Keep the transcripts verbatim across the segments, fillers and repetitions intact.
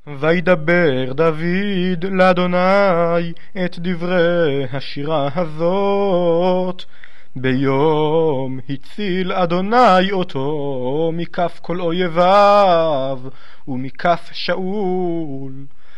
וידבר דוד לאדוני את דברי השירה הזאת, ביום הציל אדוני אותו מכף כל אויביו ומכף שאול.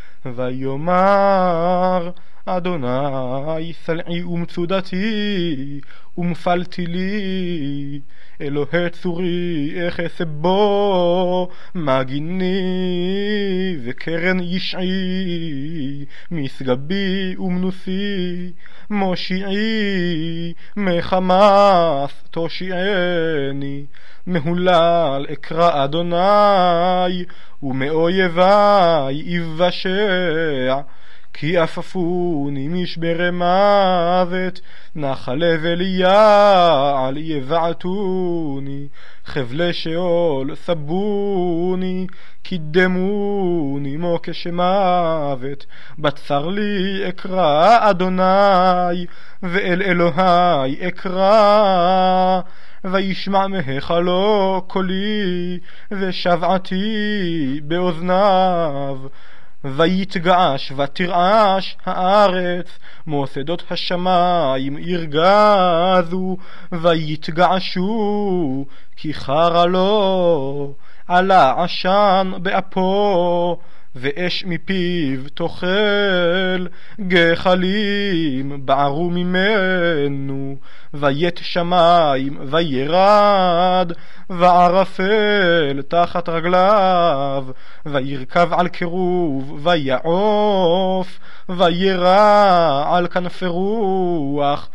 ויאמר אדוני סלעי ומצודתי ומפלתי לי, אלוהי צורי אחס בו מגיני וקרן ישעי, משגבי ומנוסי מושיעי, מחמס תושיעני. מהולל אקרא אדוני ומאויבי יבשע, כי אפפוני משברי מוות, נחלי וליעל יבעטוני, חבלי שאול סבוני, קידמוני מוקש מוות. בצר לי אקרא אדוני ואל אלוהי אקרא, וישמע מהיכלו קולי ושבעתי באוזניו. ויתגעש ותרעש הארץ, מוסדות השמיים ירגזו ויתגעשו, כי חרה לו. עלה עשן באפו ואש מפיו תאכל, גחלים בערו ממנו. וית שמיים וירד, וערפל תחת רגליו. וירכב על קירוב ויעוף, וירע על כנפי רוח.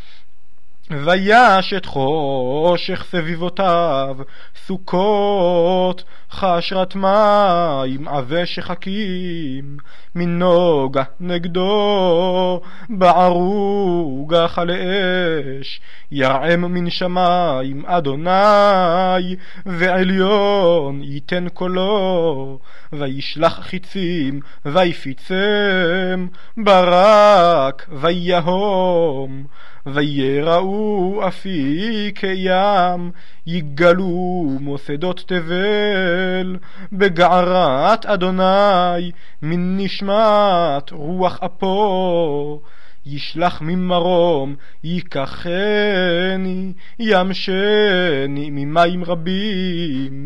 ויש את חושך סביבותיו, סוכות חשרת מים עבה שחקים. מנוגה נגדו בערו גחל אש, ירעם מן שמיים אדוני, ועליון ייתן קולו. וישלח חיצים ויפיצם, ברק ויהום. ויראו אפיקי ים, יגלו מוסדות תבל. בגערת אדוני מן נשמת רוח אפו, ישלח ממרום ייקחני, ימשני ממים רבים.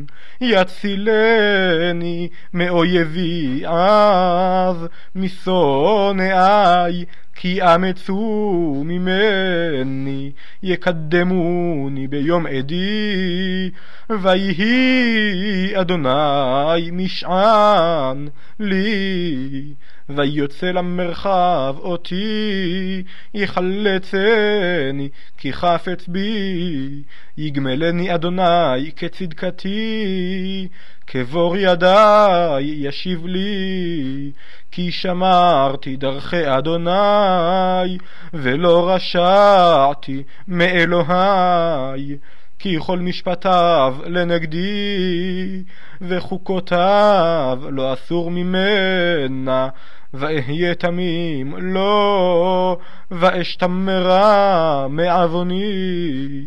יצילני מאויבי אז, משונאי כי אמצו ממני. יקדמוני ביום עדי, ויהי אדוני משען לי. ויוצא למרחב אותי, יחלצני כי חפץ בי. יגמלני אדוני כצדקתי, כבור ידי ישיב לי. כי שמרתי דרכי אדוני, ולא רשעתי מאלוהי. כי כל משפטיו לנגדי, וחוקותיו לא אסור ממנה. ואהיה תמים לו, ואשתמרה מעווני.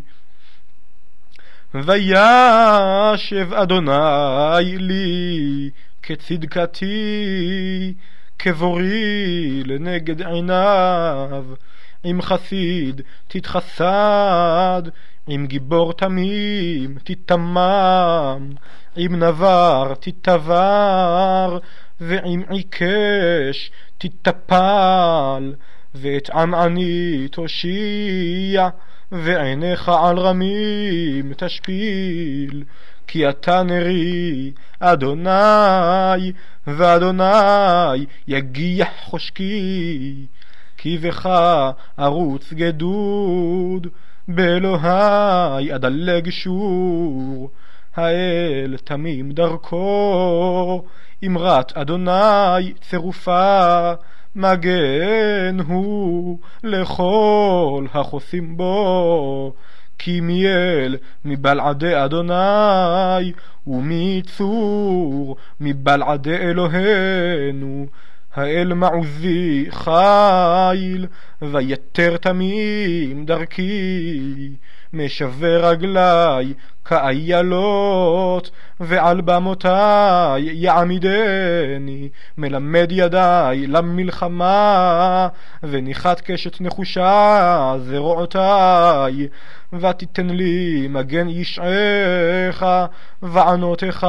וישב אדוני לי כצדקתי, כבורי לנגד עיניו. עם חסיד תתחסד, עם גיבור תמים תתמם. עם נבר תתבר, ועם עיקש תתפל. ואת עמעני תושיע, ועיניך על רמים תשפיל. כי אתה נרי אדוני, ואדוני יגיח חושקי. כי בך ערוץ גדוד, באלוהי אדלג שור. האל תמים דרכו, אמרת אדוני צירופה. מגן הוא לכל החוסים בו. כי מיאל מבלעדי אדוני, ומיצור מבלעדי אלוהינו. האל מעוזי חיל, ויתר תמים דרכי. משווה רגלי כאיילות, ועל במותיי יעמידני, מלמד ידיי למלחמה, וניחת קשת נחושה זרועותיי, ותיתן לי מגן ישעך, וענותך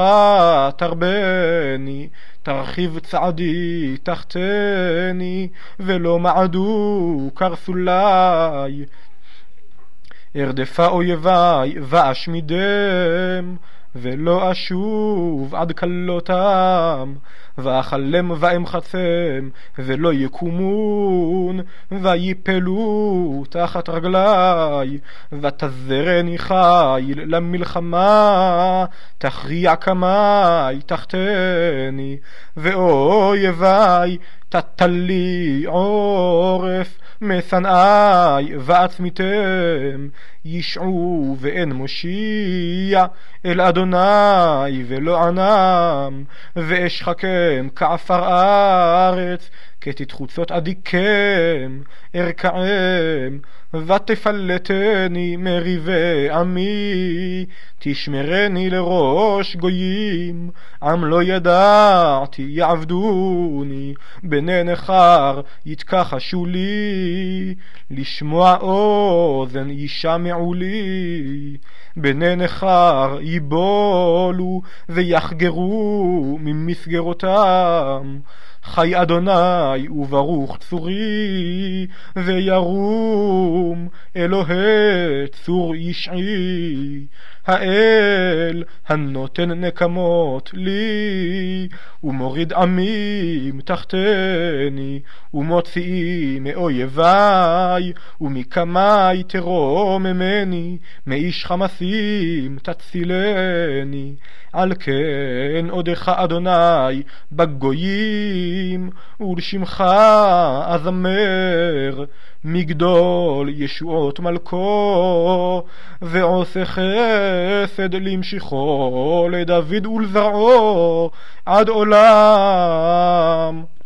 תרבני, תרחיב צעדי תחתני, ולא מעדו קרסולי. ארדפה אויביי ואשמידם, ולא אשוב עד כלותם, ואכלם ואמחצם ולא יקומון, ויפלו תחת רגלי, ותזרני חיל למלחמה, תכריע קמי תחתני, ואויביי תטלי עורף, משנאי ועצמיתם, ישעו ואין מושיע, אל אדוני ולא ענם, ואשחקם כעפר ארץ, כתתחוצות אדיקם ארכעם, ותפלטני מריבי עמי, תשמרני לראש גויים, עם לא ידעתי יעבדוני, בני נכר יתכחשו לי, לשמוע אוזן ישמעו לי, בני נכר יבולו ויחגרו ממסגרותם, חי אדוני וברוך צורי, וירום אלוהי צור ישעי, האל הנותן נקמות לי, ומוריד עמים תחתני, ומוציאי מאויביי, ומקמי תרוממני, מאיש חמסים תצילני. על כן עודך אדוני בגויים, ולשמך אזמר, מגדול ישועות מלכו, ועושה חסד למשיחו לדוד ולזרעו עד עולם.